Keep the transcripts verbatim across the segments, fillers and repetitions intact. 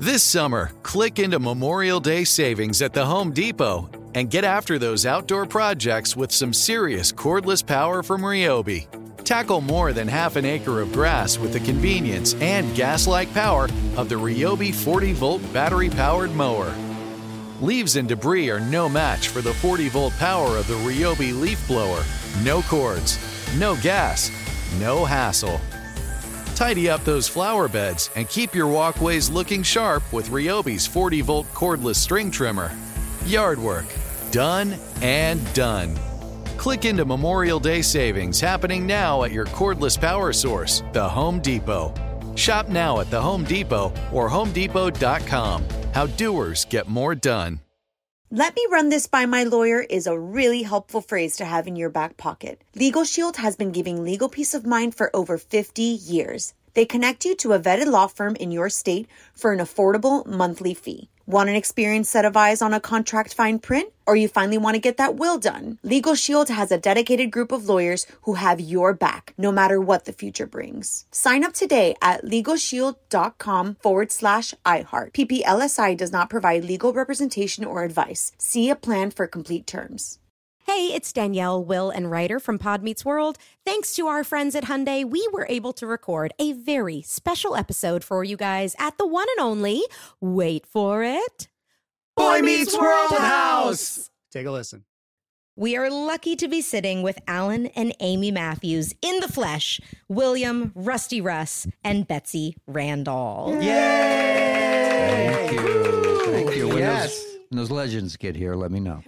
This summer, click into Memorial Day savings at the Home Depot and get after those outdoor projects with some serious cordless power from Ryobi. Tackle more than half an acre of grass with the convenience and gas-like power of the Ryobi forty volt battery-powered mower. Leaves and debris are no match for the forty volt power of the Ryobi leaf blower. No cords, no gas, no hassle. Tidy up those flower beds and keep your walkways looking sharp with Ryobi's forty volt cordless string trimmer. Yard work, done and done. Click into Memorial Day savings happening now at your cordless power source, the Home Depot. Shop now at the Home Depot or home depot dot com. How doers get more done. Let me run this by my lawyer is a really helpful phrase to have in your back pocket. Legal Shield has been giving legal peace of mind for over fifty years. They connect you to a vetted law firm in your state for an affordable monthly fee. Want an experienced set of eyes on a contract fine print? Or you finally want to get that will done? Legal Shield has a dedicated group of lawyers who have your back, no matter what the future brings. Sign up today at LegalShield.com forward slash iHeart. P P L S I does not provide legal representation or advice. See a plan for complete terms. Hey, it's Danielle, Will, and Ryder from Pod Meets World. Thanks to our friends at Hyundai, we were able to record a very special episode for you guys at the one and only, wait for it, Boy Meets World House! Take a listen. We are lucky to be sitting with Alan and Amy Matthews in the flesh, William, Rusty Russ, and Betsy Randall. Yay! Thank you. Thank you. When, Yes. those, when those legends get here, let me know.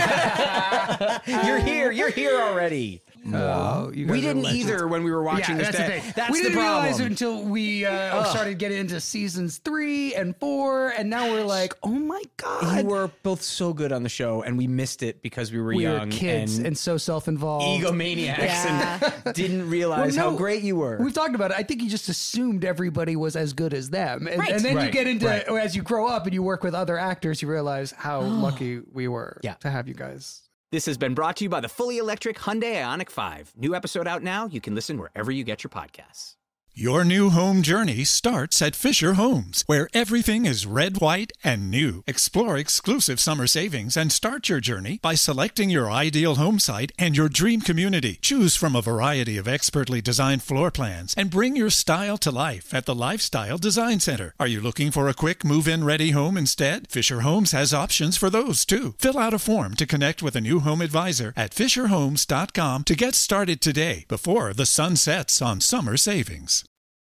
You're here. You're here already. Oh, you guys We are didn't legends. either when we were watching Yeah, this. that's the day. thing. That's we the didn't realize problem. it until we uh, started getting into seasons three and four, and now we're like, oh my god, You were both so good on the show, and we missed it because we were we young were kids and, and, so self-involved. egomaniacs Yeah. and didn't realize Well, no, how great you were. We've talked about it. I think you just assumed everybody was as good as them, and, Right. and then you Right, get into right. as you grow up and you work with other actors, you realize how lucky we were Yeah. to have you guys. This has been brought to you by the fully electric Hyundai Ioniq five. New episode out now. You can listen wherever you get your podcasts. Your new home journey starts at Fisher Homes, where everything is red, white, and new. Explore exclusive summer savings and start your journey by selecting your ideal home site and your dream community. Choose from a variety of expertly designed floor plans and bring your style to life at the Lifestyle Design Center. Are you looking for a quick move-in ready home instead? Fisher Homes has options for those too. Fill out a form to connect with a new home advisor at fisher homes dot com to get started today before the sun sets on summer savings.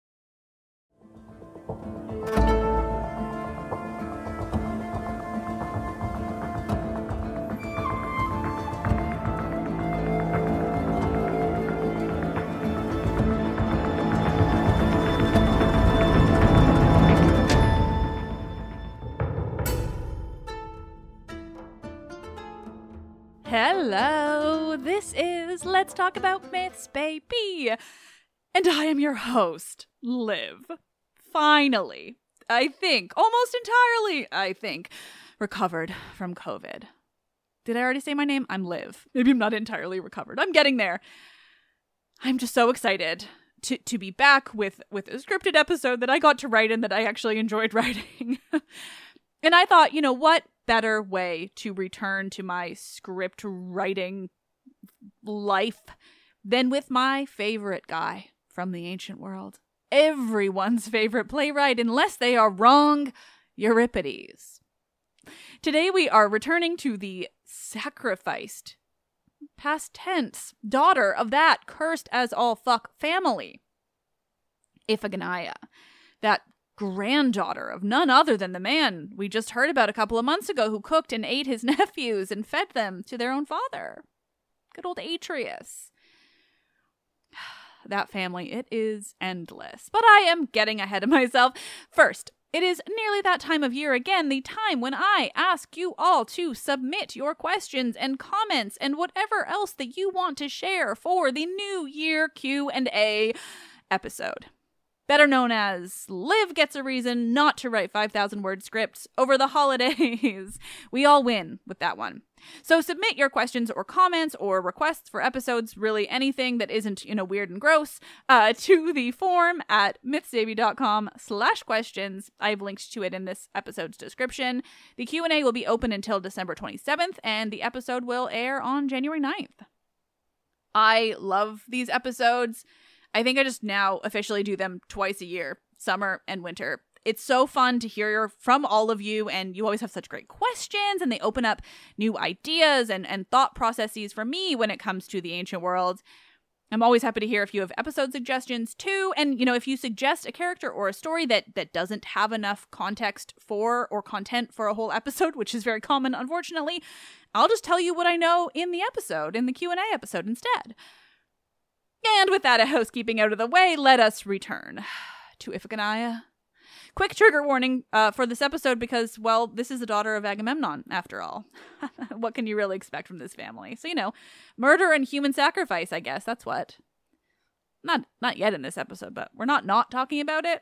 Hello, this is Let's Talk About Myths, baby. And I am your host, Liv. Finally, I think, almost entirely, I think, recovered from COVID. Did I already say my name? I'm Liv. Maybe I'm not entirely recovered. I'm getting there. I'm just so excited to, to be back with, with a scripted episode that I got to write and that I actually enjoyed writing. And I thought, you know, what better way to return to my script writing life than with my favorite guy from the ancient world. Everyone's favorite playwright, unless they are wrong, Euripides. Today we are returning to the sacrificed, past tense, daughter of that cursed as all fuck family, Iphigenia, that granddaughter of none other than the man we just heard about a couple of months ago who cooked and ate his nephews and fed them to their own father. Good old Atreus. That family, it is endless. But I am getting ahead of myself. First, it is nearly that time of year again, the time when I ask you all to submit your questions and comments and whatever else that you want to share for the New Year Q and A episode. better known as Liv gets a reason not to write five thousand word scripts over the holidays. We all win with that one. So submit your questions or comments or requests for episodes, really anything that isn't, you know, weird and gross, uh, to the form at mythsbaby.com slash questions. I've linked to it in this episode's description. The Q and A will be open until December twenty-seventh, and the episode will air on January ninth. I love these episodes. I think I just now officially do them twice a year, summer and winter. It's so fun to hear from all of you, and you always have such great questions, and they open up new ideas and, and thought processes for me when it comes to the ancient world. I'm always happy to hear if you have episode suggestions too, and you know, if you suggest a character or a story that that doesn't have enough context for or content for a whole episode, which is very common, unfortunately, I'll just tell you what I know in the episode, in the Q and A episode instead. And with that housekeeping out of the way, let us return to Iphigenia. Quick trigger warning uh, for this episode because, well, this is the daughter of Agamemnon, after all. What can you really expect from this family? So, you know, murder and human sacrifice, I guess. That's what. Not not yet in this episode, but we're not not talking about it.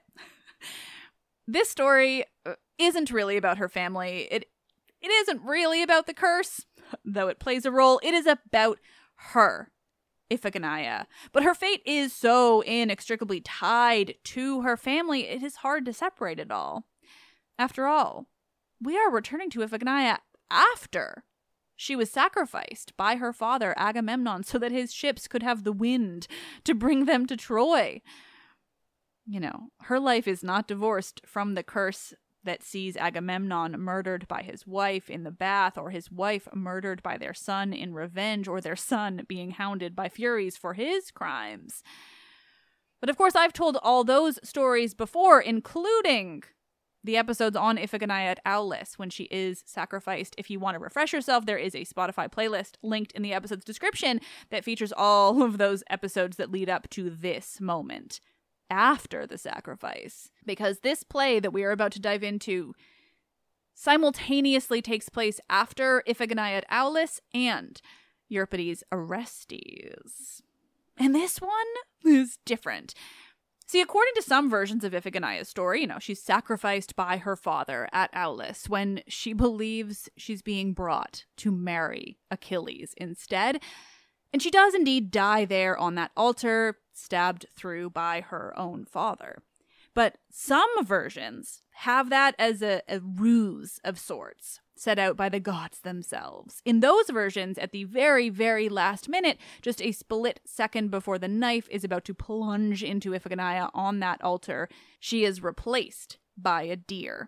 This story isn't really about her family. It It isn't really about the curse, though it plays a role. It is about her, Iphigenia. But her fate is so inextricably tied to her family, it is hard to separate it all. After all, we are returning to Iphigenia after she was sacrificed by her father Agamemnon so that his ships could have the wind to bring them to Troy. You know, her life is not divorced from the curse that sees Agamemnon murdered by his wife in the bath, or his wife murdered by their son in revenge, or their son being hounded by Furies for his crimes. But of course, I've told all those stories before, including the episodes on Iphigenia at Aulis when she is sacrificed. If you want to refresh yourself, there is a Spotify playlist linked in the episode's description that features all of those episodes that lead up to this moment after the sacrifice, because this play that we are about to dive into simultaneously takes place after Iphigenia at Aulis and Euripides' Orestes. And this one is different. See, according to some versions of Iphigenia's story, you know, she's sacrificed by her father at Aulis when she believes she's being brought to marry Achilles instead. And she does indeed die there on that altar, stabbed through by her own father. But some versions have that as a, a ruse of sorts, set out by the gods themselves. In those versions, at the very, very last minute, just a split second before the knife is about to plunge into Iphigenia on that altar, she is replaced by a deer.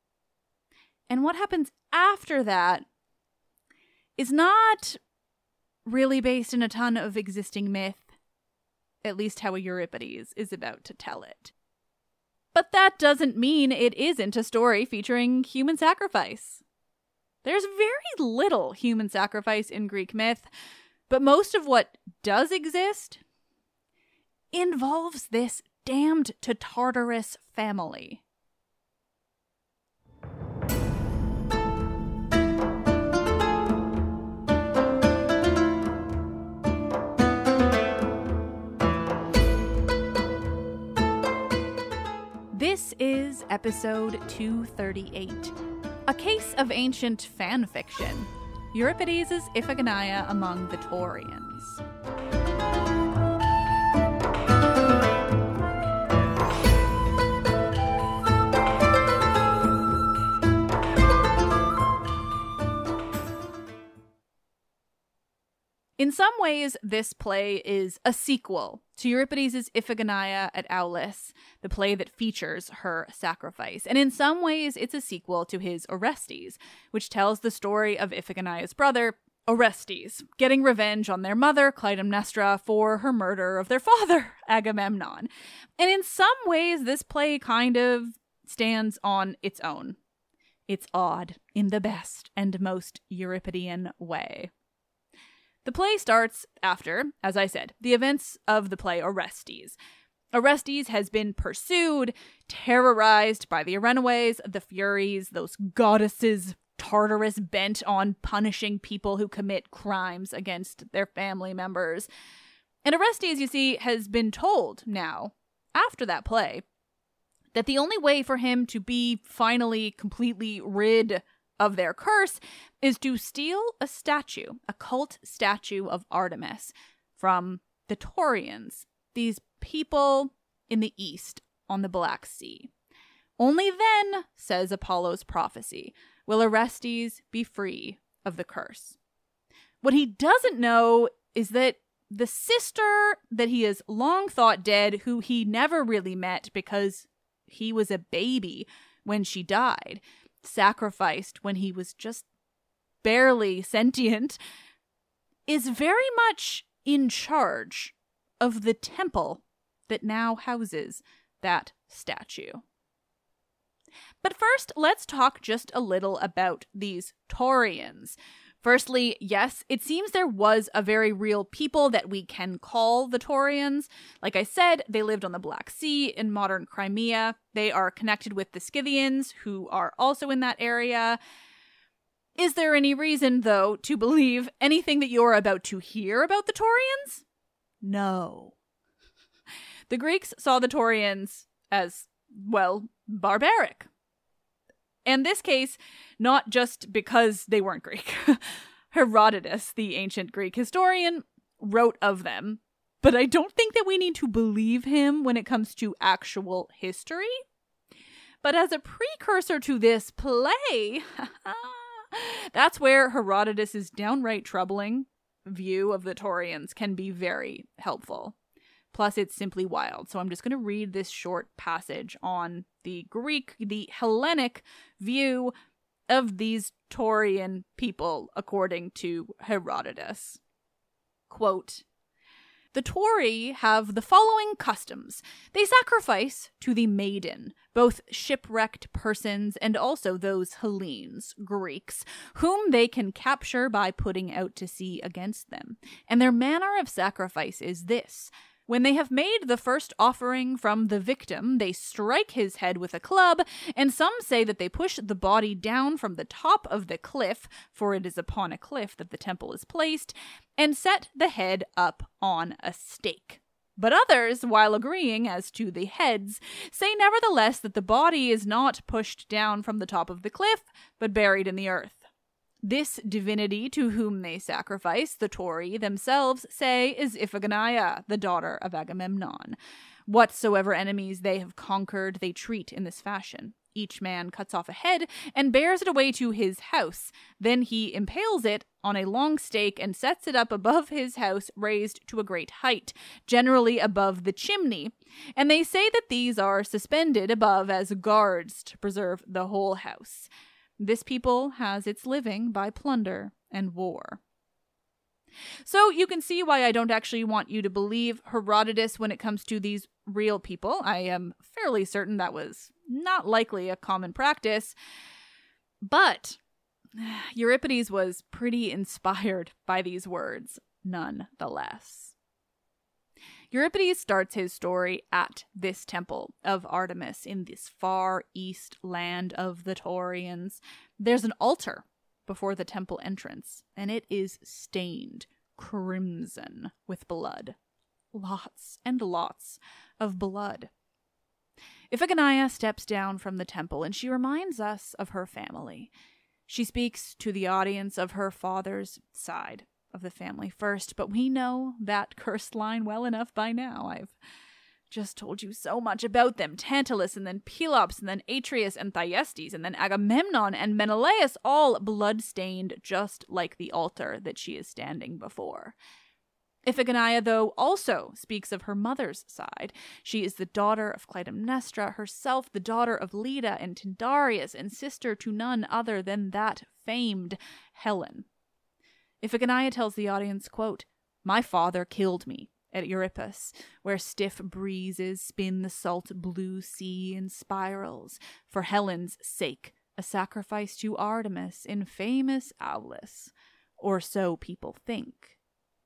And what happens after that is not really based in a ton of existing myth, at least how Euripides is about to tell it. But that doesn't mean it isn't a story featuring human sacrifice. There's very little human sacrifice in Greek myth, but most of what does exist involves this damned to Tartarus family. This is episode two thirty-eight, a case of ancient fan fiction, Euripides' Iphigenia among the Taurians. In some ways, this play is a sequel to Euripides' Iphigenia at Aulis, the play that features her sacrifice. And in some ways, it's a sequel to his Orestes, which tells the story of Iphigenia's brother, Orestes, getting revenge on their mother, Clytemnestra, for her murder of their father, Agamemnon. And in some ways, this play kind of stands on its own. It's odd in the best and most Euripidean way. The play starts after, as I said, the events of the play Orestes. Orestes has been pursued, terrorized by the Erinyes, the Furies, those goddesses Tartarus bent on punishing people who commit crimes against their family members. And Orestes, you see, has been told now, after that play, that the only way for him to be finally completely rid of their curse is to steal a statue, a cult statue of Artemis from the Taurians, these people in the east on the Black Sea. Only then, says Apollo's prophecy, will Orestes be free of the curse. What he doesn't know is that the sister that he has long thought dead, who he never really met because he was a baby when she died, sacrificed when he was just barely sentient, is very much in charge of the temple that now houses that statue. But first, let's talk just a little about these Taurians. Firstly, yes, it seems there was a very real people that we can call the Taurians. Like I said, they lived on the Black Sea in modern Crimea. They are connected with the Scythians, who are also in that area. Is there any reason, though, to believe anything that you're about to hear about the Taurians? No. The Greeks saw the Taurians as, well, barbaric. In this case, not just because they weren't Greek. Herodotus, the ancient Greek historian, wrote of them, but I don't think that we need to believe him when it comes to actual history. But as a precursor to this play, that's where Herodotus's downright troubling view of the Taurians can be very helpful. Plus, it's simply wild. So I'm just going to read this short passage on the Greek, the Hellenic view of these Taurian people, according to Herodotus. Quote, "The Tauri have the following customs. They sacrifice to the maiden, both shipwrecked persons and also those Hellenes, Greeks, whom they can capture by putting out to sea against them. And their manner of sacrifice is this. When they have made the first offering from the victim, they strike his head with a club, and some say that they push the body down from the top of the cliff, for it is upon a cliff that the temple is placed, and set the head up on a stake. But others, while agreeing as to the heads, say nevertheless that the body is not pushed down from the top of the cliff, but buried in the earth. This divinity to whom they sacrifice, the Tauri themselves say, is Iphigenia, the daughter of Agamemnon. Whatsoever enemies they have conquered, they treat in this fashion. Each man cuts off a head and bears it away to his house. Then he impales it on a long stake and sets it up above his house, raised to a great height, generally above the chimney. And they say that these are suspended above as guards to preserve the whole house. This people has its living by plunder and war." So you can see why I don't actually want you to believe Herodotus when it comes to these real people. I am fairly certain that was not likely a common practice. But Euripides was pretty inspired by these words, nonetheless. Euripides starts his story at this temple of Artemis in this far east land of the Taurians. There's an altar before the temple entrance, and it is stained crimson with blood. Lots and lots of blood. Iphigenia steps down from the temple, and she reminds us of her family. She speaks to the audience of her father's side of the family first, but we know that cursed line well enough by now. I've just told you so much about them. Tantalus, and then Pelops, and then Atreus and Thyestes, and then Agamemnon and Menelaus, all blood-stained just like the altar that she is standing before. Iphigenia, though, also speaks of her mother's side. She is the daughter of Clytemnestra, herself the daughter of Leda and Tyndareus, and sister to none other than that famed Helen. Iphigenia tells the audience, quote, "My father killed me at Euripus, where stiff breezes spin the salt blue sea in spirals, for Helen's sake, a sacrifice to Artemis in famous Aulis, or so people think."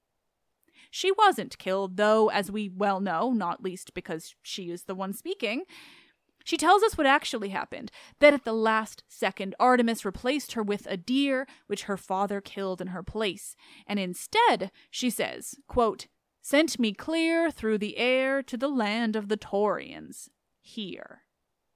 She wasn't killed, though, as we well know, not least because she is the one speaking. She tells us what actually happened, that at the last second Artemis replaced her with a deer, which her father killed in her place, and instead, she says, quote, "sent me clear through the air to the land of the Taurians, here."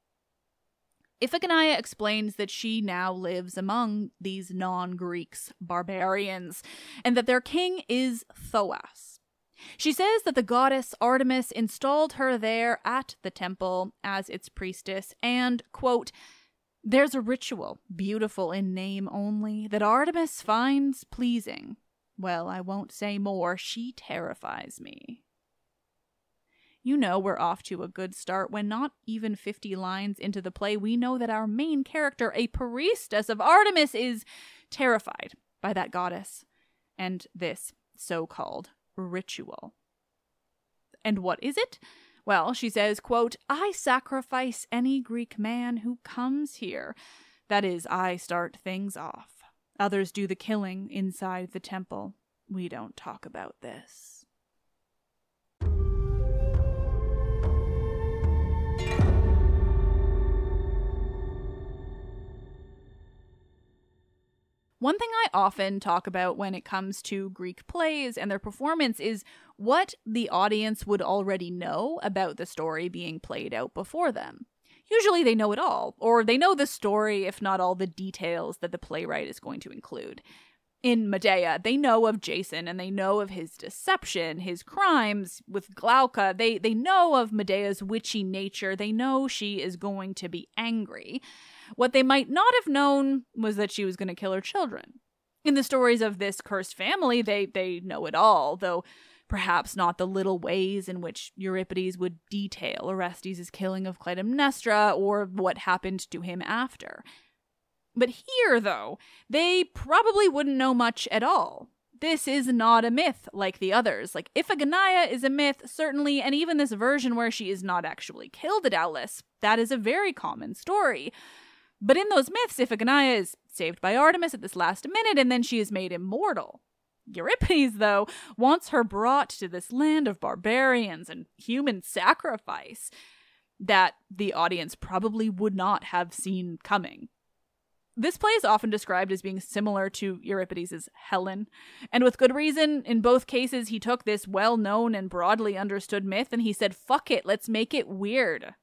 Iphigenia explains that she now lives among these non-Greeks, barbarians, and that their king is Thoas. She says that the goddess Artemis installed her there at the temple as its priestess, and, quote, "There's a ritual, beautiful in name only, that Artemis finds pleasing. Well, I won't say more, she terrifies me." You know we're off to a good start when not even fifty lines into the play, we know that our main character, a priestess of Artemis, is terrified by that goddess and this so-called ritual. And what is it? Well, she says, quote, "I sacrifice any Greek man who comes here. That is, I start things off. Others do the killing inside the temple. We don't talk about this." One thing I often talk about when it comes to Greek plays and their performance is what the audience would already know about the story being played out before them. Usually they know it all, or they know the story, if not all the details that the playwright is going to include. In Medea, they know of Jason and they know of his deception, his crimes with Glauca. They, they know of Medea's witchy nature. They know she is going to be angry. What they might not have known was that she was going to kill her children. In the stories of this cursed family, they, they know it all, though perhaps not the little ways in which Euripides would detail Orestes' killing of Clytemnestra or what happened to him after. But here, though, they probably wouldn't know much at all. This is not a myth like the others. Like, Iphigenia is a myth, certainly, and even this version where she is not actually killed at Aulis, that is a very common story. But in those myths, Iphigenia is saved by Artemis at this last minute, and then she is made immortal. Euripides, though, wants her brought to this land of barbarians and human sacrifice that the audience probably would not have seen coming. This play is often described as being similar to Euripides' Helen, and with good reason. In both cases, he took this well-known and broadly understood myth and he said, fuck it, let's make it weird.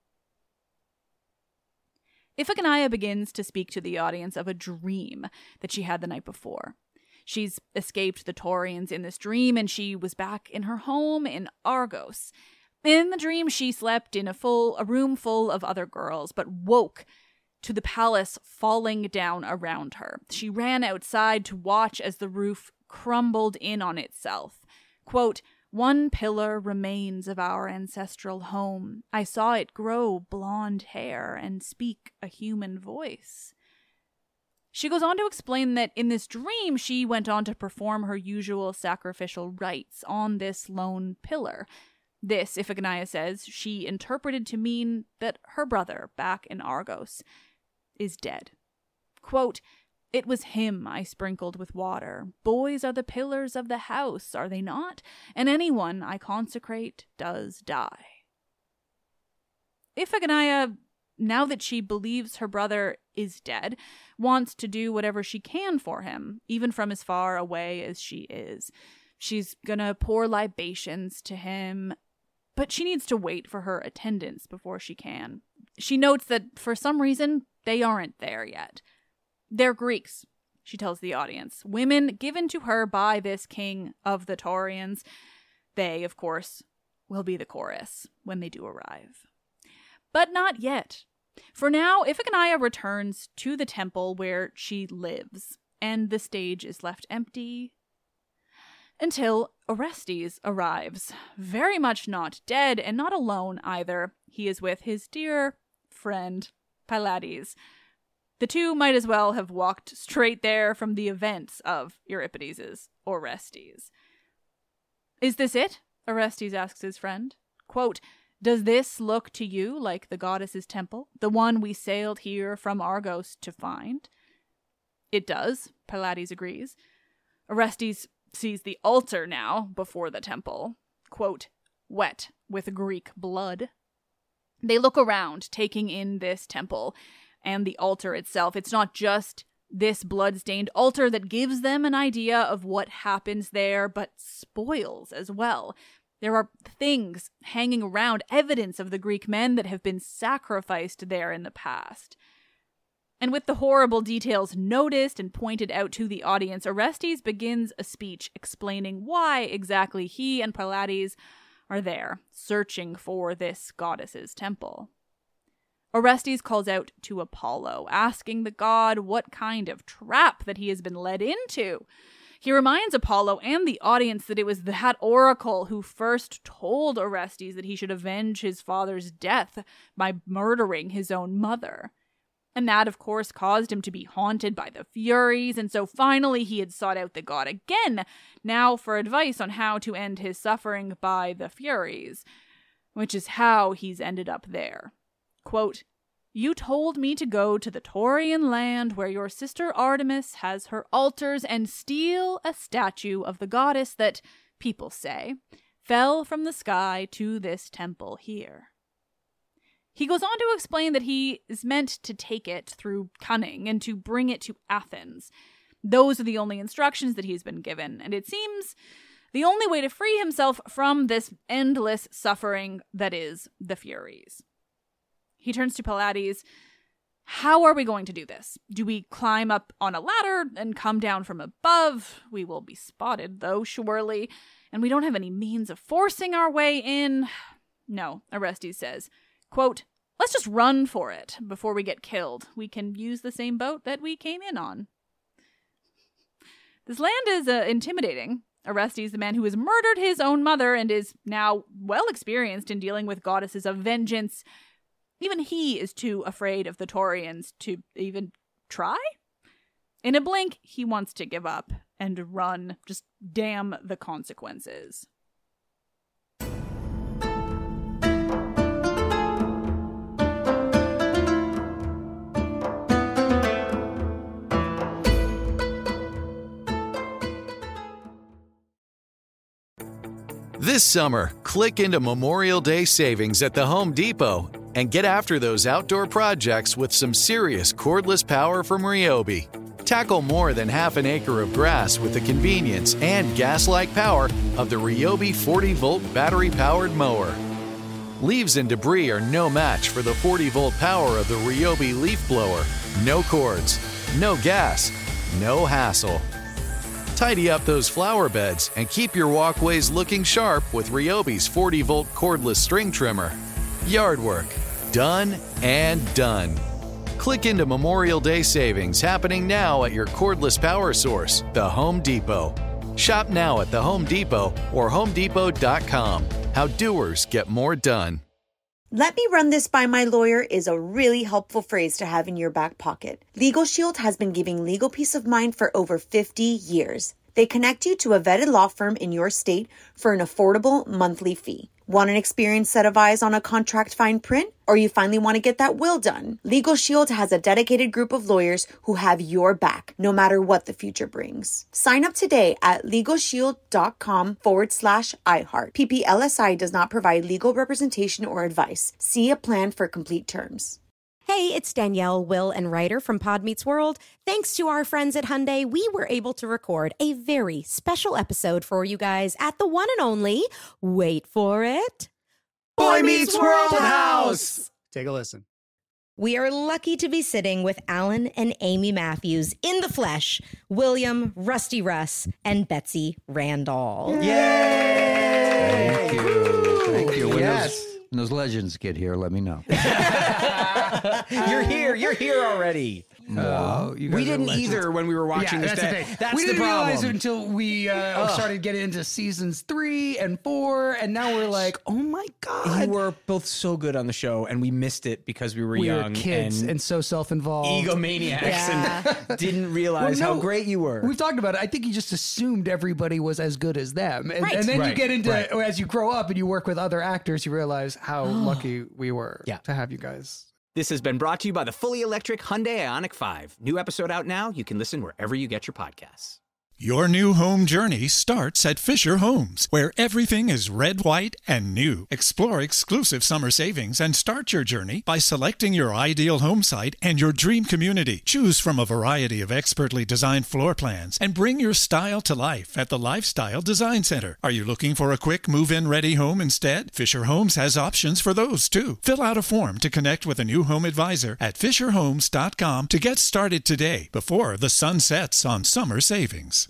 Iphigenia begins to speak to the audience of a dream that she had the night before. She's escaped the Taurians in this dream, and she was back in her home in Argos. In the dream, she slept in a full a room full of other girls, but woke to the palace falling down around her. She ran outside to watch as the roof crumbled in on itself. Quote, "One pillar remains of our ancestral home. I saw it grow blonde hair and speak a human voice." She goes on to explain that in this dream, she went on to perform her usual sacrificial rites on this lone pillar. This, Iphigenia says, she interpreted to mean that her brother, back in Argos, is dead. Quote, "It was him I sprinkled with water. Boys are the pillars of the house, are they not? And anyone I consecrate does die." Iphigenia, now that she believes her brother is dead, wants to do whatever she can for him, even from as far away as she is. She's gonna pour libations to him, but she needs to wait for her attendants before she can. She notes that for some reason, they aren't there yet. They're Greeks, she tells the audience, women given to her by this king of the Taurians. They, of course, will be the chorus when they do arrive. But not yet. For now, Iphigenia returns to the temple where she lives, and the stage is left empty until Orestes arrives. Very much not dead, and not alone either. He is with his dear friend, Pylades. The two might as well have walked straight there from the events of Euripides' Orestes. "Is this it?" Orestes asks his friend. Quote, "Does this look to you like the goddess's temple, the one we sailed here from Argos to find?" "It does," Pylades agrees. Orestes sees the altar now before the temple, quote, "wet with Greek blood." They look around, taking in this temple and the altar itself. It's not just this blood-stained altar that gives them an idea of what happens there, but spoils as well. There are things hanging around, evidence of the Greek men that have been sacrificed there in the past. And with the horrible details noticed and pointed out to the audience, Orestes begins a speech explaining why exactly he and Pylades are there, searching for this goddess's temple. Orestes calls out to Apollo, asking the god what kind of trap that he has been led into. He reminds Apollo and the audience that it was that oracle who first told Orestes that he should avenge his father's death by murdering his own mother. And that, of course, caused him to be haunted by the Furies, and so finally he had sought out the god again, now for advice on how to end his suffering by the Furies, which is how he's ended up there. Quote, "You told me to go to the Taurian land where your sister Artemis has her altars and steal a statue of the goddess that, people say, fell from the sky to this temple here." He goes on to explain that he is meant to take it through cunning and to bring it to Athens. Those are the only instructions that he's been given, and it seems the only way to free himself from this endless suffering that is the Furies. He turns to Pylades. How are we going to do this? Do we climb up on a ladder and come down from above? We will be spotted, though, surely, and we don't have any means of forcing our way in. No, Orestes says. Quote, "Let's just run for it before we get killed. We can use the same boat that we came in on." This land is uh, intimidating. Orestes, the man who has murdered his own mother and is now well experienced in dealing with goddesses of vengeance, even he is too afraid of the Taurians to even try. In a blink, he wants to give up and run. Just damn the consequences. This summer, click into Memorial Day savings at the Home Depot and get after those outdoor projects with some serious cordless power from Ryobi. Tackle more than half an acre of grass with the convenience and gas-like power of the Ryobi forty volt battery-powered mower. Leaves and debris are no match for the forty volt power of the Ryobi leaf blower. No cords, no gas, no hassle. Tidy up those flower beds and keep your walkways looking sharp with Ryobi's forty volt cordless string trimmer. Yard work, done and done. Click into Memorial Day savings happening now at your cordless power source, the Home Depot. Shop now at the Home Depot or home depot dot com. How doers get more done. "Let me run this by my lawyer" is a really helpful phrase to have in your back pocket. Legal Shield has been giving legal peace of mind for over fifty years. They connect you to a vetted law firm in your state for an affordable monthly fee. Want an experienced set of eyes on a contract fine print? Or you finally want to get that will done? Legal Shield has a dedicated group of lawyers who have your back, no matter what the future brings. Sign up today at LegalShield.com forward slash iHeart. P P L S I does not provide legal representation or advice. See a plan for complete terms. Hey, it's Danielle, Will, and Ryder from Pod Meets World. Thanks to our friends at Hyundai, we were able to record a very special episode for you guys at the one and only, wait for it, Boy Meets World House. Take a listen. We are lucky to be sitting with Alan and Amy Matthews in the flesh, William, Rusty Russ, and Betsy Randall. Yay! Thank you. Thank you. When, Yes. those, when those legends get here, let me know. You're here. You're here already. Oh, you guys We are didn't legends. either when we were watching Yeah, this. that's the That- thing. That's we the didn't problem. realize it until we uh, started getting into seasons three and four, and now we're like, oh my god, You were both so good on the show, and we missed it because we were we young were kids and, and, so self-involved. egomaniacs Yeah. and didn't realize Well, how no, great you were. We've talked about it. I think you just assumed everybody was as good as them, and, Right. and then you Right, get into right. as you grow up and you work with other actors, you realize how lucky we were Yeah. to have you guys. This has been brought to you by the fully electric Hyundai Ioniq five. New episode out now. You can listen wherever you get your podcasts. Your new home journey starts at Fisher Homes, where everything is red, white, and new. Explore exclusive summer savings and start your journey by selecting your ideal home site and your dream community. Choose from a variety of expertly designed floor plans and bring your style to life at the Lifestyle Design Center. Are you looking for a quick move-in ready home instead? Fisher Homes has options for those too. Fill out a form to connect with a new home advisor at fisher homes dot com to get started today before the sun sets on summer savings.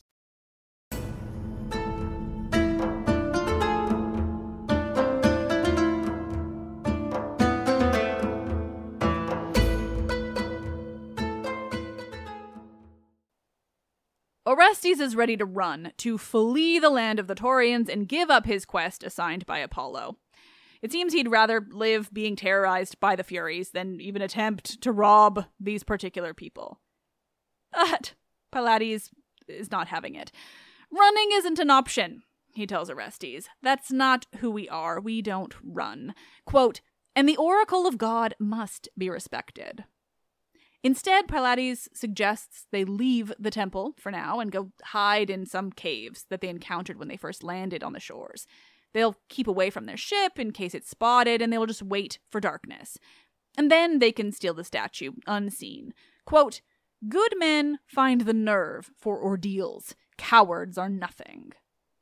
Orestes is ready to run, to flee the land of the Taurians and give up his quest assigned by Apollo. It seems he'd rather live being terrorized by the Furies than even attempt to rob these particular people. But Pylades is not having it. Running isn't an option, he tells Orestes. That's not who we are. We don't run. Quote, and the oracle of God must be respected. Instead, Pylades suggests they leave the temple for now and go hide in some caves that they encountered when they first landed on the shores. They'll keep away from their ship in case it's spotted, and they will just wait for darkness. And then they can steal the statue, unseen. Quote, good men find the nerve for ordeals. Cowards are nothing.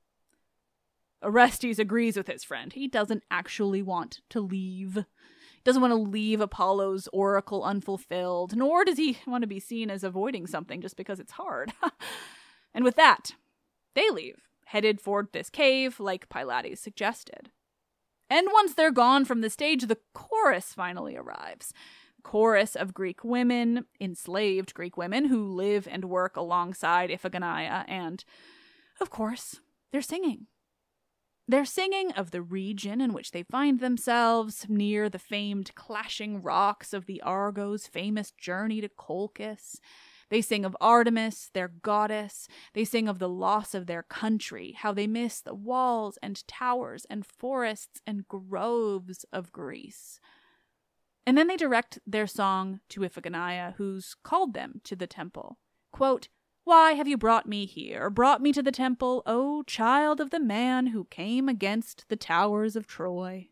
Orestes agrees with his friend. He doesn't actually want to leave. Doesn't want to leave Apollo's oracle unfulfilled, nor does he want to be seen as avoiding something just because it's hard. And with that, they leave, headed for this cave like Pylades suggested. And once they're gone from the stage, the chorus finally arrives. Chorus of Greek women, enslaved Greek women, who live and work alongside Iphigenia, and, of course, they're singing. They're singing of the region in which they find themselves, near the famed clashing rocks of the Argos' famous journey to Colchis. They sing of Artemis, their goddess. They sing of the loss of their country, how they miss the walls and towers and forests and groves of Greece. And then they direct their song to Iphigenia, who's called them to the temple. Quote, why have you brought me here, brought me to the temple, O child of the man who came against the towers of Troy?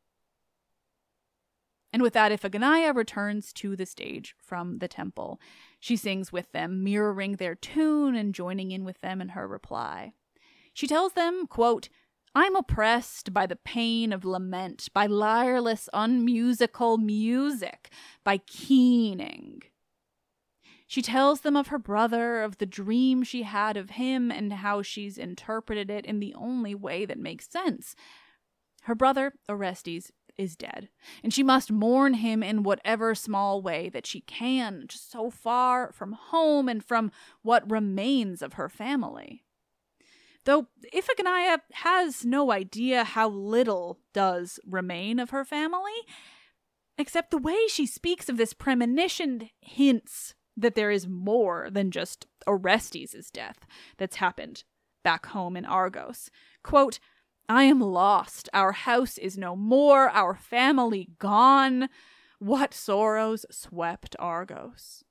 And with that, Iphigenia returns to the stage from the temple. She sings with them, mirroring their tune and joining in with them in her reply. She tells them, quote, I'm oppressed by the pain of lament, by lyreless, unmusical music, by keening. She tells them of her brother, of the dream she had of him, and how she's interpreted it in the only way that makes sense. Her brother, Orestes, is dead, and she must mourn him in whatever small way that she can, just so far from home and from what remains of her family. Though Iphigenia has no idea how little does remain of her family, except the way she speaks of this premonition hints that there is more than just Orestes' death that's happened back home in Argos. Quote, I am lost. Our house is no more. Our family gone. What sorrows swept Argos?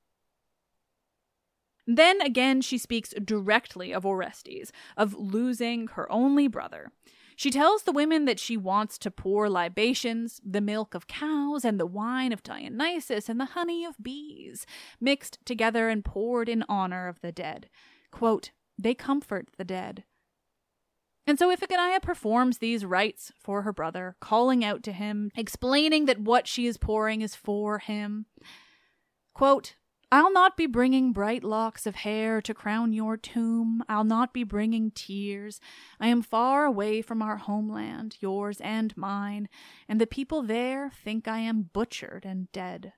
Then again, she speaks directly of Orestes, of losing her only brother. She tells the women that she wants to pour libations, the milk of cows and the wine of Dionysus and the honey of bees, mixed together and poured in honor of the dead. Quote, they comfort the dead. And so Iphigenia performs these rites for her brother, calling out to him, explaining that what she is pouring is for him. Quote, I'll not be bringing bright locks of hair to crown your tomb. I'll not be bringing tears. I am far away from our homeland, yours and mine, and the people there think I am butchered and dead.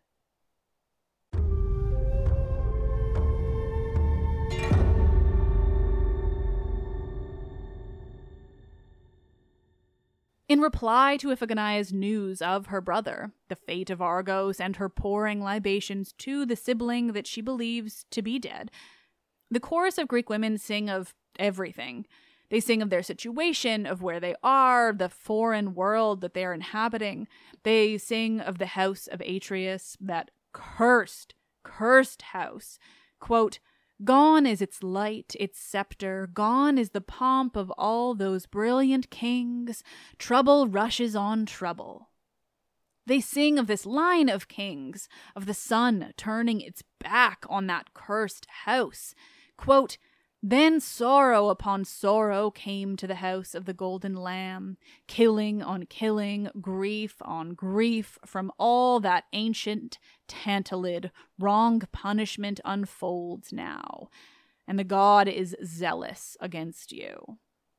In reply to Iphigenia's news of her brother, the fate of Argos, and her pouring libations to the sibling that she believes to be dead, the chorus of Greek women sing of everything. They sing of their situation, of where they are, the foreign world that they are inhabiting. They sing of the house of Atreus, that cursed, cursed house. Quote, Gone is its light, its scepter, gone is the pomp of all those brilliant kings. Trouble rushes on trouble. They sing of this line of kings, of the sun turning its back on that cursed house. Quote, then sorrow upon sorrow came to the house of the golden lamb, killing on killing, grief on grief, from all that ancient tantalid wrong punishment unfolds now, and the god is zealous against you.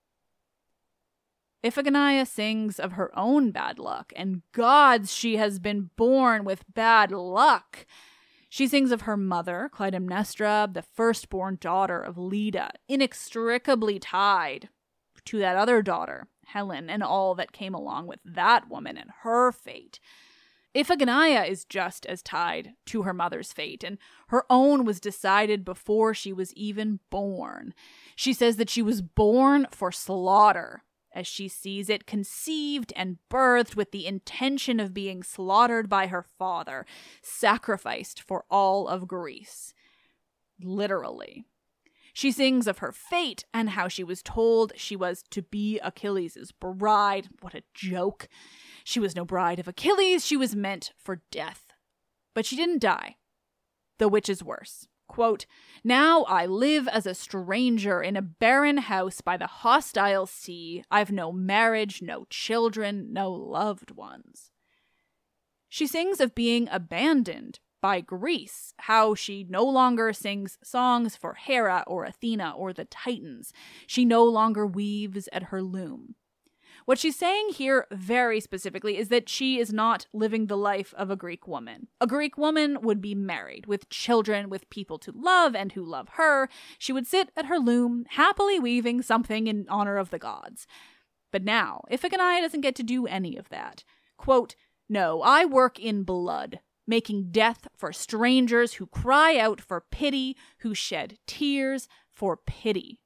Iphigenia sings of her own bad luck, and gods, she has been born with bad luck. She sings of her mother, Clytemnestra, the firstborn daughter of Leda, inextricably tied to that other daughter, Helen, and all that came along with that woman and her fate. Iphigenia is just as tied to her mother's fate, and her own was decided before she was even born. She says that she was born for slaughter, as she sees it, conceived and birthed with the intention of being slaughtered by her father, sacrificed for all of Greece. Literally. She sings of her fate and how she was told she was to be Achilles' bride. What a joke. She was no bride of Achilles, she was meant for death. But she didn't die, though which is worse. Quote, now I live as a stranger in a barren house by the hostile sea. I've no marriage, no children, no loved ones. She sings of being abandoned by Greece, how she no longer sings songs for Hera or Athena or the Titans. She no longer weaves at her loom. What she's saying here very specifically is that she is not living the life of a Greek woman. A Greek woman would be married, with children, with people to love and who love her. She would sit at her loom, happily weaving something in honor of the gods. But now, Iphigenia doesn't get to do any of that. Quote, no, I work in blood, making death for strangers who cry out for pity, who shed tears for pity.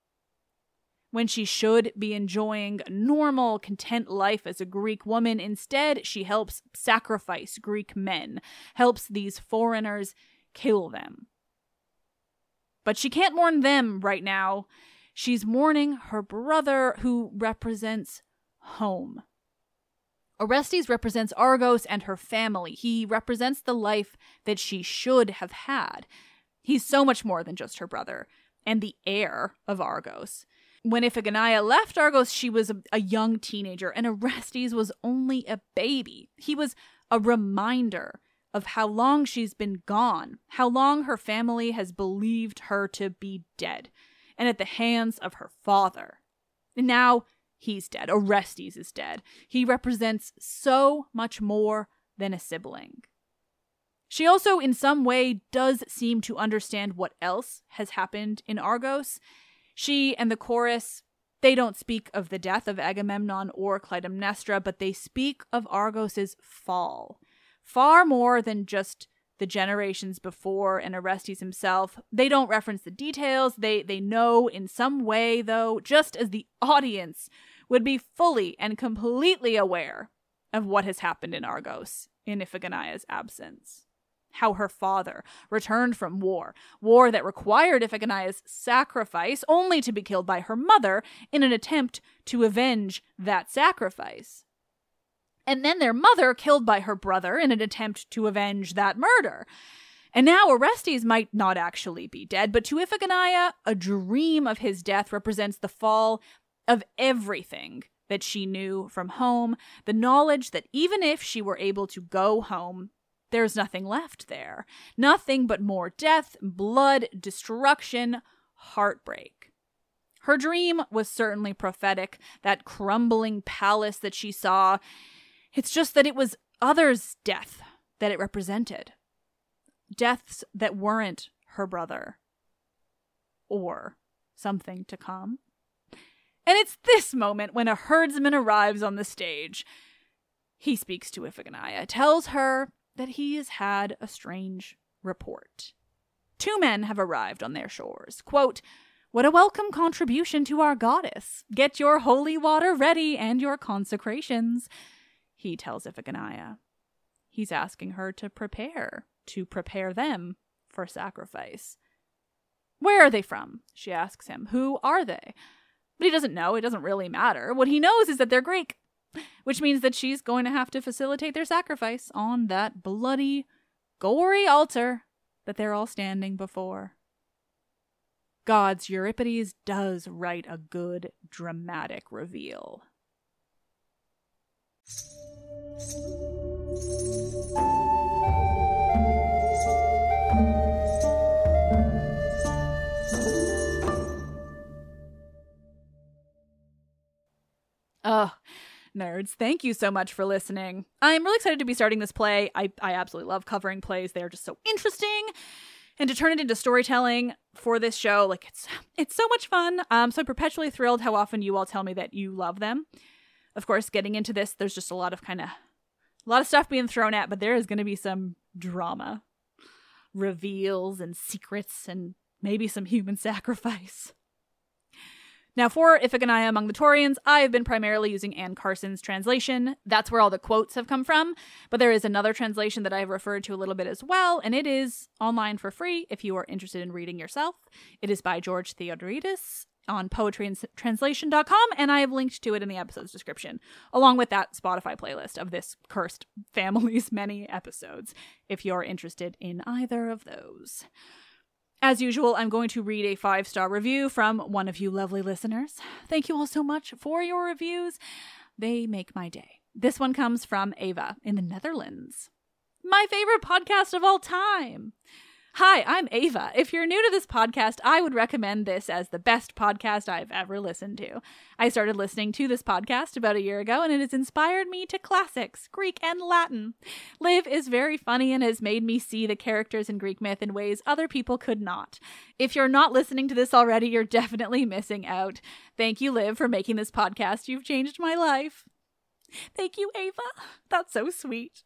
When she should be enjoying a normal, content life as a Greek woman, instead she helps sacrifice Greek men, helps these foreigners kill them. But she can't mourn them right now. She's mourning her brother, who represents home. Orestes represents Argos and her family. He represents the life that she should have had. He's so much more than just her brother and the heir of Argos. When Iphigenia left Argos, she was a, a young teenager, and Orestes was only a baby. He was a reminder of how long she's been gone, how long her family has believed her to be dead, and at the hands of her father. And now he's dead. Orestes is dead. He represents so much more than a sibling. She also, in some way, does seem to understand what else has happened in Argos. She and the chorus, they don't speak of the death of Agamemnon or Clytemnestra, but they speak of Argos's fall. Far more than just the generations before and Orestes himself. They don't reference the details. They, they know in some way, though, just as the audience would be fully and completely aware of what has happened in Argos in Iphigenia's absence. How her father returned from war, war that required Iphigenia's sacrifice, only to be killed by her mother in an attempt to avenge that sacrifice. And then their mother killed by her brother in an attempt to avenge that murder. And now Orestes might not actually be dead, but to Iphigenia, a dream of his death represents the fall of everything that she knew from home, the knowledge that even if she were able to go home, there's nothing left there. Nothing but more death, blood, destruction, heartbreak. Her dream was certainly prophetic, that crumbling palace that she saw. It's just that it was others' death that it represented. Deaths that weren't her brother. Or something to come. And it's this moment when a herdsman arrives on the stage. He speaks to Iphigenia, tells her that he has had a strange report. Two men have arrived on their shores. Quote, what a welcome contribution to our goddess. Get your holy water ready and your consecrations, he tells Iphigenia. He's asking her to prepare, to prepare them for sacrifice. Where are they from? She asks him. Who are they? But he doesn't know. It doesn't really matter. What he knows is that they're Greek, which means that she's going to have to facilitate their sacrifice on that bloody, gory altar that they're all standing before. God's Euripides does write a good, dramatic reveal. Oh, nerds, thank you so much for listening. I'm really excited to be starting this play. I, I absolutely love covering plays. They are just so interesting. And to turn it into storytelling for this show, like it's it's so much fun. Um, so I'm perpetually thrilled how often you all tell me that you love them. Of course, getting into this, there's just a lot of kind of, a lot of stuff being thrown at, but there is going to be some drama, reveals and secrets and maybe some human sacrifice. Now, for Iphigenia Among the Taurians, I have been primarily using Anne Carson's translation. That's where all the quotes have come from. But there is another translation that I have referred to a little bit as well, and it is online for free if you are interested in reading yourself. It is by George Theodoridis on poetry and translation dot com, and I have linked to it in the episode's description, along with that Spotify playlist of this cursed family's many episodes, if you're interested in either of those. As usual, I'm going to read a five-star review from one of you lovely listeners. Thank you all so much for your reviews. They make my day. This one comes from Ava in the Netherlands. My favorite podcast of all time. Hi, I'm Ava. If you're new to this podcast, I would recommend this as the best podcast I've ever listened to. I started listening to this podcast about a year ago, and it has inspired me to classics, Greek and Latin. Liv is very funny and has made me see the characters in Greek myth in ways other people could not. If you're not listening to this already, you're definitely missing out. Thank you, Liv, for making this podcast. You've changed my life. Thank you, Ava. That's so sweet.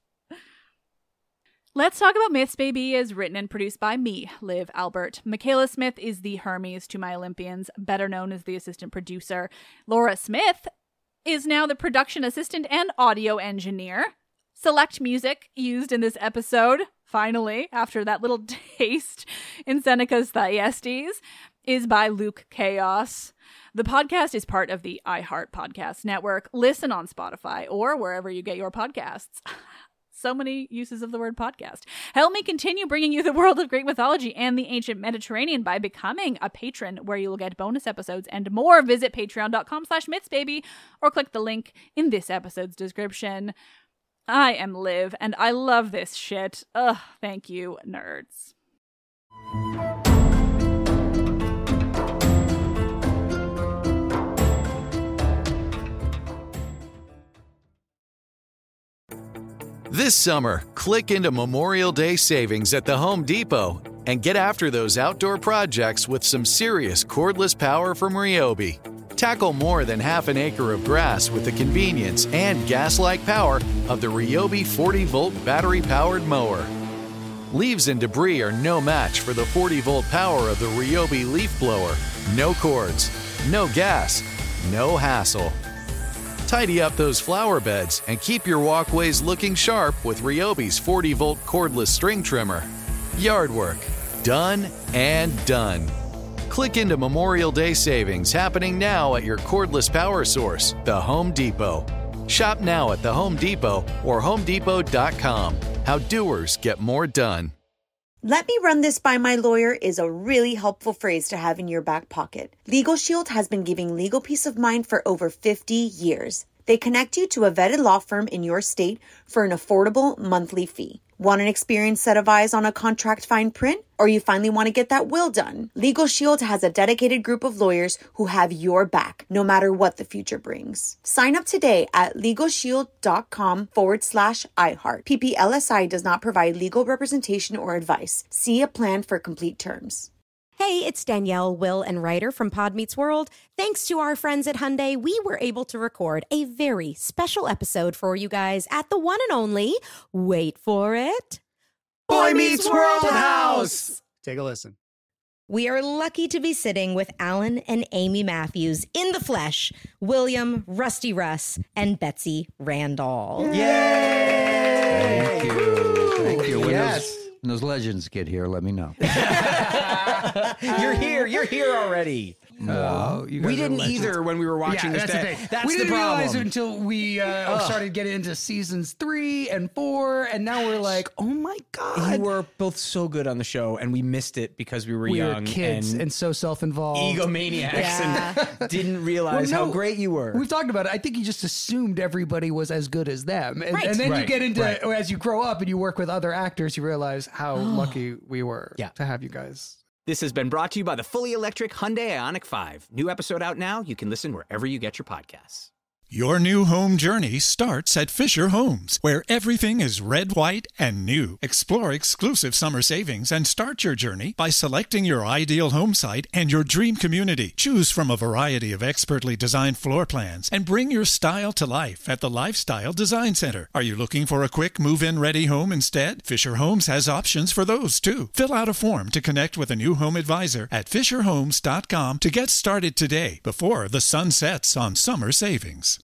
Let's Talk About Myths, Baby is written and produced by me, Liv Albert. Michaela Smith is the Hermes to my Olympians, better known as the assistant producer. Laura Smith is now the production assistant and audio engineer. Select music used in this episode, finally, after that little taste in Seneca's Thyestes, is by Luke Chaos. The podcast is part of the iHeart Podcast Network. Listen on Spotify or wherever you get your podcasts. So many uses of the word podcast. Help me continue bringing you the world of Greek mythology and the ancient Mediterranean by becoming a patron, where you will get bonus episodes and more. Visit patreon.com slash mythsbaby or click the link in this episode's description. I am Liv, and I love this shit. Ugh, thank you, nerds. This summer, click into Memorial Day savings at the Home Depot and get after those outdoor projects with some serious cordless power from Ryobi. Tackle more than half an acre of grass with the convenience and gas-like power of the Ryobi forty volt battery-powered mower. Leaves and debris are no match for the forty volt power of the Ryobi leaf blower. No cords, no gas, no hassle. Tidy up those flower beds and keep your walkways looking sharp with Ryobi's forty volt cordless string trimmer. Yard work, done and done. Click into Memorial Day savings happening now at your cordless power source, the Home Depot. Shop now at the Home Depot or home depot dot com. How doers get more done. Let me run this by my lawyer is a really helpful phrase to have in your back pocket. Legal Shield has been giving legal peace of mind for over fifty years. They connect you to a vetted law firm in your state for an affordable monthly fee. Want an experienced set of eyes on a contract fine print? Or you finally want to get that will done? Legal Shield has a dedicated group of lawyers who have your back, no matter what the future brings. Sign up today at LegalShield.com forward slash iHeart. P P L S I does not provide legal representation or advice. See a plan for complete terms. Hey, it's Danielle, Will, and Ryder from Pod Meets World. Thanks to our friends at Hyundai, we were able to record a very special episode for you guys at the one and only, wait for it, Boy Meets World House! Take a listen. We are lucky to be sitting with Alan and Amy Matthews in the flesh, William, Rusty Russ, and Betsy Randall. Yay! Thank you. Thank you. When Yes. those When those legends get here, let me know. You're here. You're here already. Oh, you guys We are didn't legends. either when we were watching Yeah, this. that's the That- thing. That's we the didn't realize problem. it until we uh, started getting into seasons three and four, and now we're like, oh my god, You were both so good on the show, and we missed it because we were we young were kids and, and, so self-involved. egomaniacs Yeah. and didn't realize Well, how no, great you were. We've talked about it. I think you just assumed everybody was as good as them, and, Right. and then you Right, get into right. as you grow up and you work with other actors, you realize how lucky we were Yeah. to have you guys. This has been brought to you by the fully electric Hyundai Ioniq five. New episode out now. You can listen wherever you get your podcasts. Your new home journey starts at Fisher Homes, where everything is red, white, and new. Explore exclusive summer savings and start your journey by selecting your ideal home site and your dream community. Choose from a variety of expertly designed floor plans and bring your style to life at the Lifestyle Design Center. Are you looking for a quick move-in ready home instead? Fisher Homes has options for those too. Fill out a form to connect with a new home advisor at fisher homes dot com to get started today before the sun sets on summer savings.